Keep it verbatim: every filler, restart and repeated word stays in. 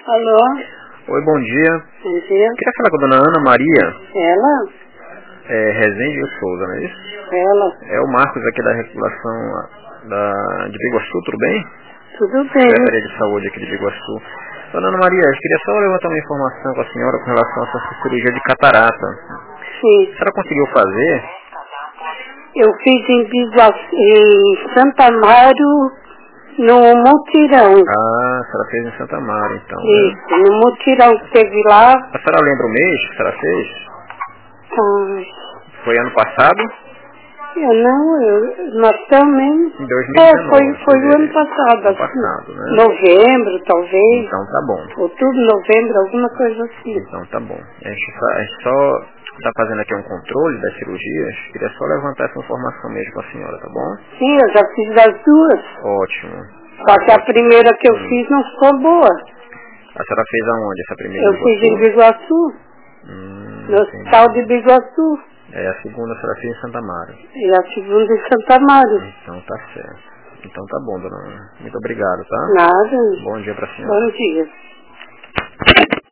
Alô? Oi, bom dia. Bom dia. Queria falar com a dona Ana Maria Ela? é, Rezende e Souza, não é isso? Ela? É o Marcos aqui da regulação da, de Biguaçu, tudo bem? Tudo Secretaria bem. de Saúde aqui de Biguaçu. Dona Ana Maria, eu queria só levantar uma informação com a senhora com relação a essa cirurgia de catarata. Sim. A senhora conseguiu fazer? Eu fiz em, Biguaçu, em Santa Amaro, no mutirão. Ah, a senhora fez em Santa Amaro, então, né? Isso, no mutirão que teve lá. A senhora lembra o mês que a senhora fez? Ai, Foi ano passado? eu não, eu, nós também. Em dois mil e É, dezenove, foi, foi o ano fevereiro. passado, Ano assim. passado, né? Novembro, talvez. Então tá bom. Outubro, novembro, alguma coisa assim. Então tá bom. A gente só, a gente só tá fazendo aqui um controle das cirurgias. Queria só levantar essa informação mesmo com a senhora, tá bom? Sim, eu já fiz das duas. Ótimo. Só que a primeira que eu Hum. fiz não ficou boa. A senhora fez aonde essa primeira? Eu em fiz em Biguaçu? Biguaçu, Hum, no hospital de entendi. Biguaçu. É, a segunda a senhora fez em Santa Mara. E a segunda em Santa Amaro. Então tá certo. Então tá bom, dona Ana. Muito obrigado, tá? Nada. Bom dia pra senhora. Bom dia.